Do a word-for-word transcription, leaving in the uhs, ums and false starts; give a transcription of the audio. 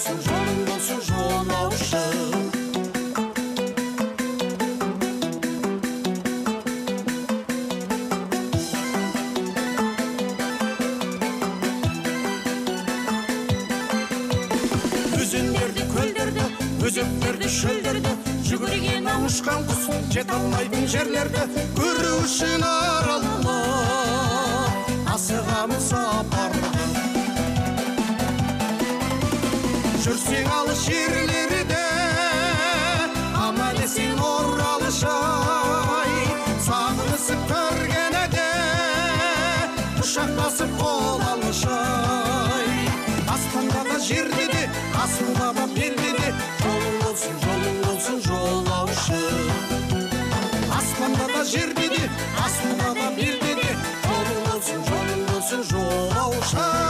болсын, жолың болсын жолаушы. Өзендерді, көлдерді, өзектерді, шөлдерді, жүгірген ұшқан құс жете алмайтын жерлерді көру үшін аралға асығамыз сапарға. Жүрсең алыс жерлерде, аман есен оралышай, сағынысып көргенде құшақтасып қол алышай. Аспанда да жерде де, асылда да белде де, жолың болсын, жолың болсын жолаушы. Аспанда да жерде де, асылда да белде де, жолың болсын, жолың болсын жолаушы.